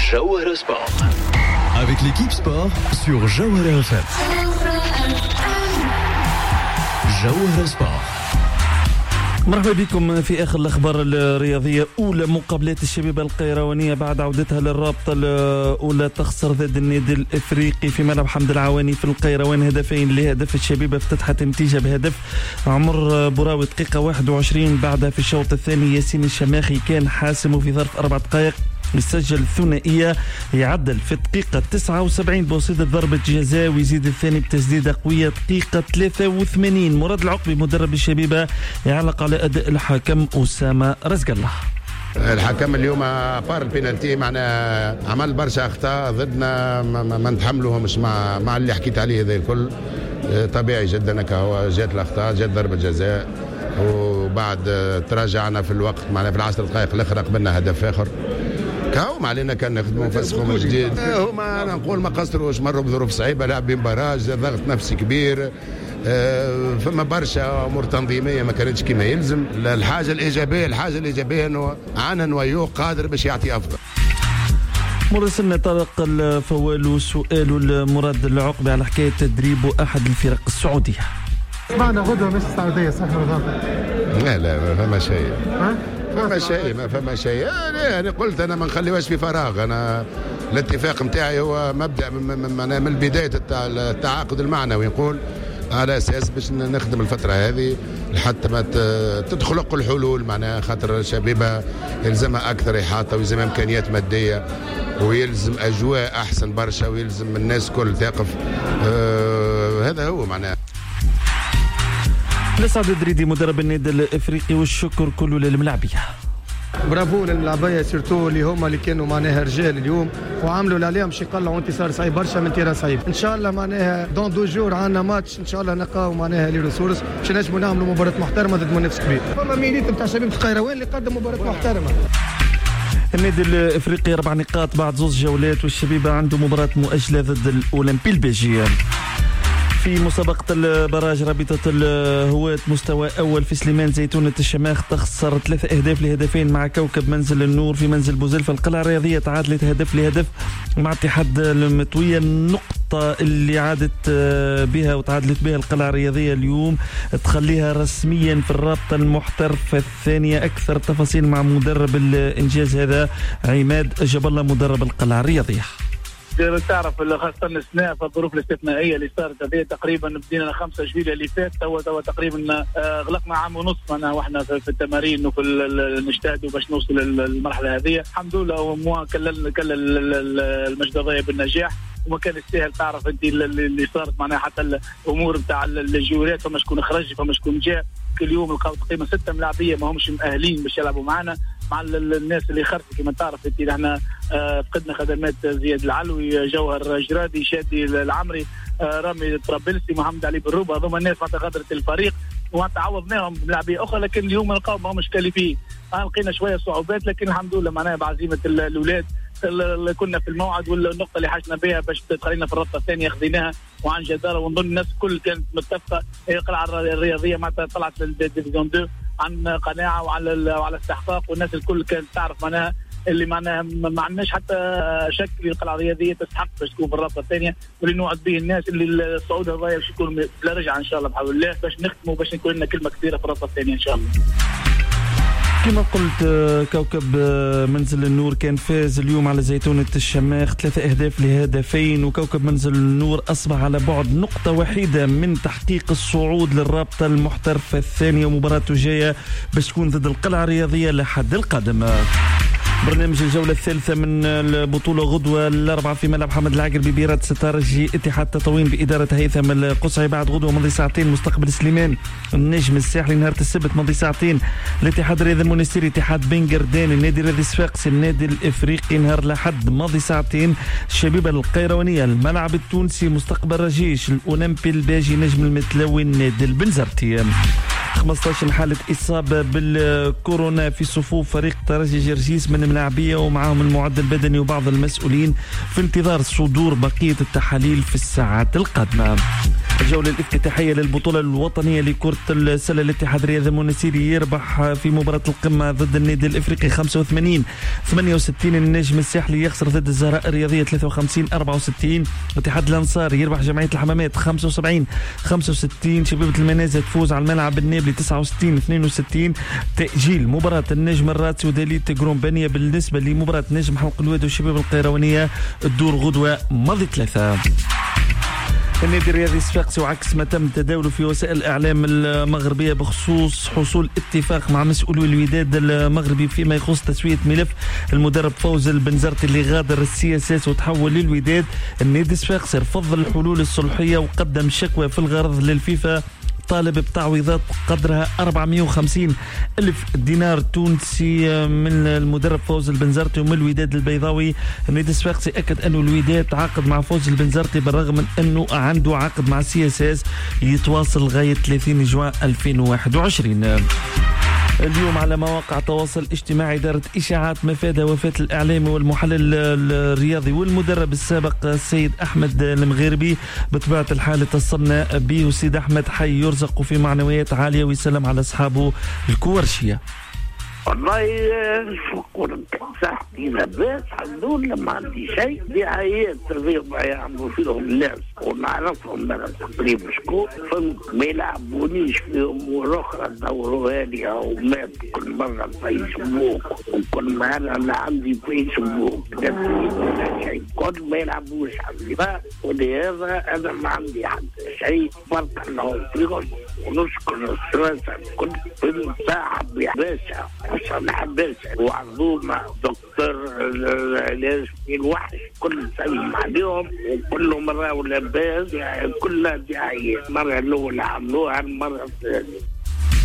Jawahara Sport. Avec l'équipe sport sur Jawahara FM. Jawahara Sport. مرحبا بكم في آخر الأخبار الرياضية. أولى مقابلات الشبيبة القيروانية بعد عودتها للرابطة الأولى تخسر ضد النادي الإفريقي في ملعب حمد العواني في القيروان هدفين لهدف. الشبيبة افتتحت النتيجة بهدف عمر براوي دقيقة 21. بعدها في الشوط الثاني ياسين الشماخي كان حاسم في ظرف 4 دقائق يسجل ثنائية يعدل في الدقيقة 79 بواسطة ضربة جزاء ويزيد الثاني بتسديدة قوية دقيقة 83. مراد العقبي مدرب الشبيبة يعلق على أداء الحكم أسامة رزق الله. الحكم اليوم بار البينالتي معنا عمل برشا اخطاء ضدنا ما نتحملوهمش مع اللي حكيت عليه هذا الكل. طبيعي جدا هو جات الاخطاء جات ضربة جزاء وبعد تراجعنا في الوقت معنا في 10 دقائق الاخرى قبلنا هدف اخر. كاو علينا كان نخدموا نفسخوا من جديد. هما انا نقول ما قصروش مروا بظروف صعيبه لاعبين باراج ضغط نفسي كبير. فما برشا امور تنظيميه ما كانتش كما يلزم. الحاجه الايجابيه انه عنا نويو قادر باش يعطي افضل. مراسلنا طارق الفوالو سؤال المراد العقبي على حكايه تدريب احد الفرق السعوديه. سمعنا غدوه مش السعوديه صح رمضان؟ لا ما فما شيء. ما فما شيء. يعني قلت انا ما نخليوهاش في فراغ. انا الاتفاق نتاعي هو مبدا من بدايه التعاقد المعنوي نقول على اساس باش نخدم الفتره هذه لحتى ما تخلق الحلول. معناها خاطر الشبيبه يلزمها اكثر احاطه ويلزمها امكانيات ماديه ويلزم اجواء احسن برشا ويلزم الناس كل تقف. هذا هو معناه. لسعد الدريدي مدرب النادي الافريقي والشكر كله للملاعبيه. برافو للملاعبيه سيرتو اللي كانوا معناها رجال اليوم وعملوا اللي عليهم. شي يقلعوا انتصار صعيب برشا من تيران صعيب. ان شاء الله معناها دون 2 جور عندنا ماتش ان شاء الله نلقاو معناها لي ريسورس باش نجموا نعملوا مباراه محترمه ضد منافس كبير. فما ميليت نتاع شباب القيروان اللي قدم مباراه محترمه. النادي الافريقي 4 نقاط بعد 2 جولات والشبيبه عنده مباراه مؤجله ضد الاولمبي البلجي. في مسابقة البراج رابطة الهواة مستوى أول في سليمان زيتونة الشماخ تخسر 3 أهداف لهدفين مع كوكب منزل النور في منزل بوزلفة. القلعة الرياضية تعادلت هدف لهدف مع اتحاد المطوية. النقطة اللي عادت بها وتعادلت بها القلعة الرياضية اليوم تخليها رسميا في الرابطة المحترفة الثانية. أكثر تفاصيل مع مدرب الإنجاز هذا عماد جاب الله مدرب القلعة الرياضية. تعرف خاصة السنة في الظروف الاستثنائية اللي صارت هذه تقريبا بدينا 5 جويلية اللي فات توا تقريبا غلقنا عام ونص معنا واحنا في التمارين وفي نجتهدوا باش نوصل للمرحلة هذه. الحمد لله وموا كلل المجد ضايع بالنجاح وما كان يستاهل. تعرف انت اللي صارت معناها حتى الامور نتاع الجويلات فما شكون خرج فما شكون جاء. كل يوم لقاو تقريبا 6 ملاعبيه ما همش مؤهلين باش يلعبوا معنا مع الناس اللي خرجت كما تعرف انت. احنا فقدنا خدمات زياد العلوي جوهر جرادي شادي العمري رامي طرابلسي محمد علي بالروبه. هذوما الناس غادرت الفريق وتعوضناهم بلاعبيه اخرى لكن اليوم نلقاو ما همش كالفين. لقينا شويه صعوبات لكن الحمد لله معناها بعزيمه الاولاد اللي كنا في الموعد والنقطه اللي حاجنا بها باش تخلينا في الرابطه الثانيه خذيناها وعن جداره ونظن الناس الكل كانت متفقه. القلعه الرياضيه معناتها طلعت للديفيزيون 2 عن قناعه وعلى استحقاق والناس الكل كانت تعرف معناها اللي معناها ما عندناش حتى شك في القلعه الرياضيه تستحق باش تكون في الرابطه الثانيه واللي نوعد به الناس اللي الصعود هذايا باش يكون بلا رجعه ان شاء الله بحول الله باش نختموا باش يكون لنا كلمه كبيره في الرابطه الثانيه ان شاء الله. كما قلت كوكب منزل النور كان فاز اليوم على زيتونة الشماخ 3 أهداف لهدفين وكوكب منزل النور أصبح على بعد نقطة وحيدة من تحقيق الصعود للرابطة المحترفة الثانية ومباراته جاية باش تكون ضد القلعة الرياضية لحد القادم. برنامج الجولة الثالثة من البطولة غدوة الأربعة في ملعب حمد العقربي ببيرة ستارجي اتحاد تطوين بإدارة هيثم القصعي. بعد غدوة مضي ساعتين مستقبل سليمان النجم الساحلي. نهار السبت مضي ساعتين الاتحاد الرياضي المونستيري اتحاد بن قردان النادي الرياضي صفاقسي النادي الإفريقي. نهار الأحد ماضي ساعتين الشبيبة القيروانية الملعب التونسي مستقبل رجيش الأولمبي الباجي نجم المتلوي النادي البنزرتي. 15 حالة إصابة بالكورونا في صفوف فريق ترجي جرجيس من الملاعبية ومعهم المعد البدني وبعض المسؤولين في انتظار صدور بقية التحاليل في الساعات القادمة. الجولة الافتتاحية للبطولة الوطنية لكرة السلة، الاتحاد الرياضي المنسيري يربح في مباراة القمة ضد النادي الإفريقي 85-68. النجم الساحلي يخسر ضد الزهراء الرياضية 53-64. اتحاد الأنصار يربح جمعية الحمامات 75-65. شبيبة المنازل تفوز على الملعب النابلي 69-62. تأجيل مباراة النجم الراتسي وداليت جرومبانية بالنسبة لمباراة نجم حلق الواد والشباب القيروانية الدور غدوة ماضي 3. النادي الرياضي الصفاقسي وعكس ما تم تداوله في وسائل الإعلام المغربية بخصوص حصول اتفاق مع مسؤولي الوداد المغربي فيما يخص تسوية ملف المدرب فوز البنزرتي اللي غادر السياسات وتحول للوداد. النادي الصفاقسي رفض الحلول الصلحية وقدم شكوى في الغرض للفيفا طالب بتعويضات قدرها 450 ألف دينار تونسي من المدرب فوز البنزرتي ومن الوداد البيضاوي. النادي الصفاقسي أكد أنه الوداد تعاقد مع فوز البنزرتي بالرغم من أنه عنده عقد مع CSS يتواصل لغاية 30 جوان 2021. اليوم على مواقع التواصل الاجتماعي دارت إشاعات مفاد وفاة الإعلامي والمحلل الرياضي والمدرب السابق السيد أحمد المغربي. بطبيعة الحال اتصلنا به والسيد أحمد حي يرزق في معنويات عالية ويسلم على أصحابه الكوارشية. والله نقول صاحبي لاباس الحمد ما عندي شيء. دعايات الرياضة يعملوا فيهم الناس ونعرفهم انا تقريبا شكون فهمت، ما يلعبونيش في امور اخرى دوروا هذه او مات كل مره فيسبوك وكل مره انا عندي فيسبوك شيء كل ما يلعبوش عندي. ولهذا انا ما عندي حد شيء فرق لهم فيهم. ونشكر الثلاثه كل صاحب باشا حسن حباسه وعزومه دكتور العلاج في الوحش كل سلم عليهم وكلهم راهو لاباس يعني كلها دعايات. المره الاولى عملوها المره الثانيه.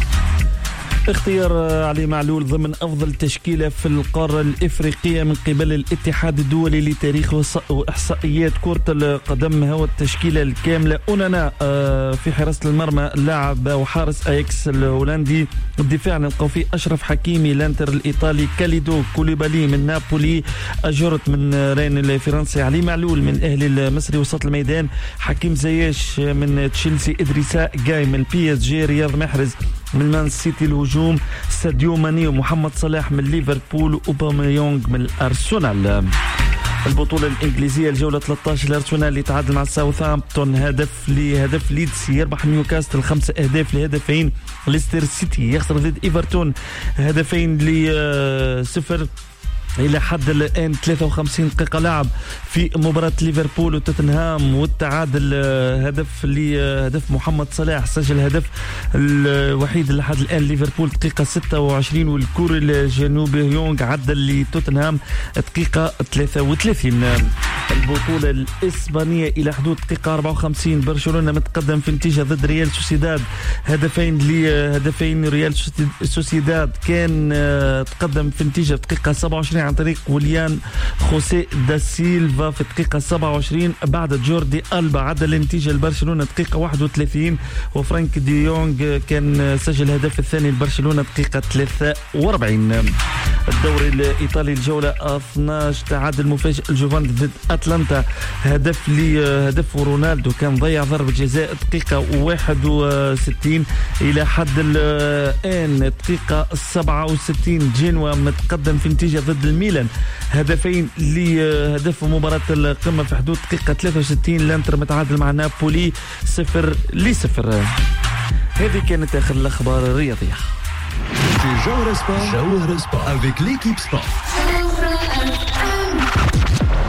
اختيار علي معلول ضمن أفضل تشكيلة في القارة الإفريقية من قبل الاتحاد الدولي لتاريخ وإحصائيات كرة القدم. هو التشكيلة الكاملة. أونانا في حراسة المرمى اللاعب وحارس أياكس الهولندي. الدفاع نلقاو فيه أشرف حكيمي لانتر الإيطالي، كاليدو كوليبالي من نابولي، أجورت من رين الفرنسي، علي معلول من أهلي المصري. وسط الميدان حكيم زياش من تشيلسي، إدريسا جاي من PSG، رياض محرز من مان سيتي الهجوم، ساديو ماني ومحمد صلاح من ليفربول، وأوباميونغ من الأرسنال. البطولة الإنجليزية الجولة 13 الأرسنال يتعادل مع ساوثهامبتون هدف ليدز، يربح نيوكاسل 5 أهداف لهدفين. ليستر سيتي يخسر ضد إيفرتون 2-0. إلى حد الآن 53 دقيقة لعب في مباراة ليفربول وتوتنهام، والتعادل هدف محمد صلاح، سجل هدف الوحيد لحد الآن ليفربول دقيقة 26، والكوري الجنوبي يونغ عدل لتوتنهام دقيقة 33. البطولة الإسبانية إلى حدود دقيقة 54 برشلونة متقدم في نتيجة ضد ريال سوسيداد هدفين. ريال سوسيداد كان تقدم في نتيجة دقيقة 27 عن طريق وليان خوسي دا سيلفا في الدقيقة 27 بعد جوردي ألبا عدل النتيجة لبرشلونة دقيقة 31، وفرانك دي يونغ كان سجل الهدف الثاني لبرشلونة دقيقة 43. الدوري الإيطالي الجولة 12 تعادل مفاجئ الجوفانتي ضد أتلانتا، هدف رونالدو كان ضيع ضربة جزاء دقيقة 61. إلى حد الآن دقيقة 67 جنوا متقدم في نتيجة ضد الميلان هدفين لهدف مباراة القمة في حدود دقيقة 63. لانتر متعادل مع نابولي 0-0. هذه كانت آخر الأخبار الرياضية. Jawara Sport avec l'équipe sport.